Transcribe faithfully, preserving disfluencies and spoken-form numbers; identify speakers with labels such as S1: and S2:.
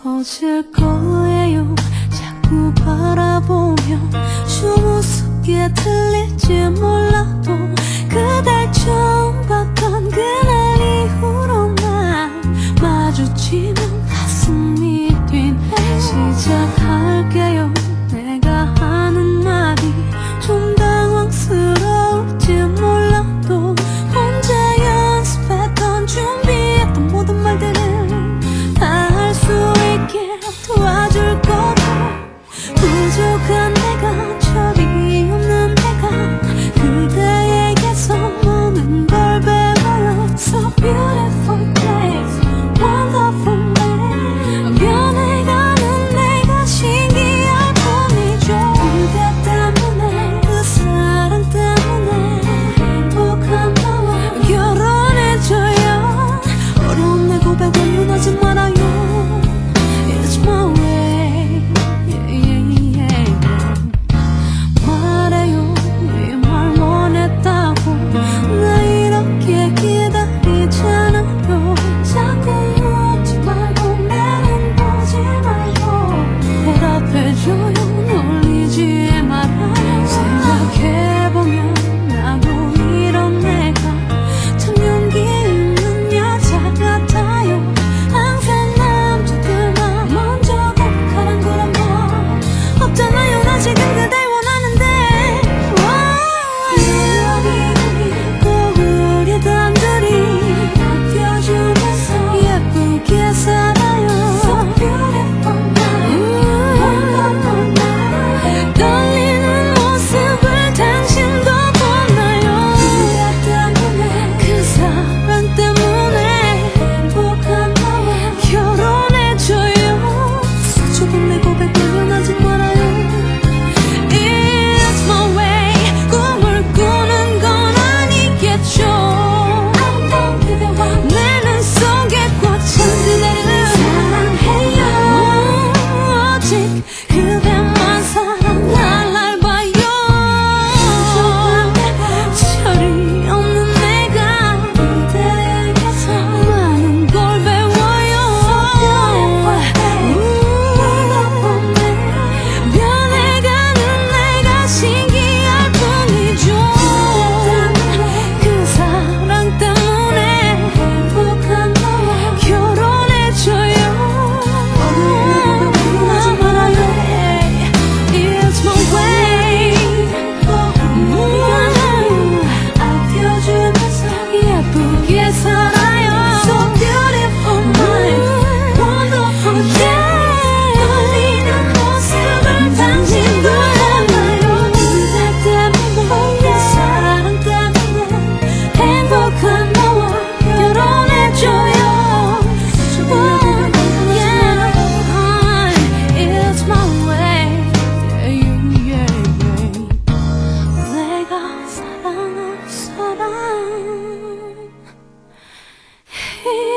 S1: 커질 거예요. 자꾸 바라보면 추석에 들릴지 몰라도 그댈 처음 봤던 그날 이후로 난 마주치면 가슴이 뛰네. 시작할게요. 내가 하는 말이 좀 당황스러울지 몰라도 혼자 연습했던 준비했던 모든 말들을 다 할 수 있게 도와줄 거고, 부족한 내가 철이 없는 내가 그대에게서 모든 걸 배워요. So beautiful place, wonderful man. 변해가는 내가 신기할 뿐이죠. 그대 때문에, 그 사랑 때문에 행복한 나와 결혼해줘요. 어려운 내 고백 원문하지 말아요. It's my way, yeah, yeah, yeah. 말해요. 이 말 원했다고 나 이렇게 기다리잖아요. 자꾸 묻지 말고 내는 보지 말고 대답해줘요. 놀리지 말아요. 생각해보면 나도 이런 내가 참 용기 있는 여자 같아요. 항상 남자들만 먼저 고백하란 그런 법 없잖아요. 나 지금 그댈 원하는데. 꼭 우리 단둘이 아껴주면서 예쁘게 살아요. So beautiful night, wonderful night. 떨리는 모습을 당신도 보나요? 그대 때문에, 그 사랑 때문에 행복한 나와 결혼해줘요. 수줍은 내 고백 불편하지 말아요. It's my way. 꿈을 꾸는 건 아니겠죠. 아름다운 그대와 내 눈 속에 꽉 찬 그대를 사랑해요. 오직 그대만 사랑 날 봐요. 철이 없는 내가 그대에게서 많은 걸 배워요. 변해가는 내가 신기할 뿐이죠. 그 사랑 때문에 행복한 나와 결혼해줘요. 어려운 말아요. It's my way. 아껴주면서 예쁘게 살아요. So beautiful night, wonderful day. 떨리는 모습을 당신도 알아요. 그대 때문에, 그 사랑 때문에 행복한 나와 결혼해줘요. It's my way, yeah, yeah, yeah. 내가 사랑한 사람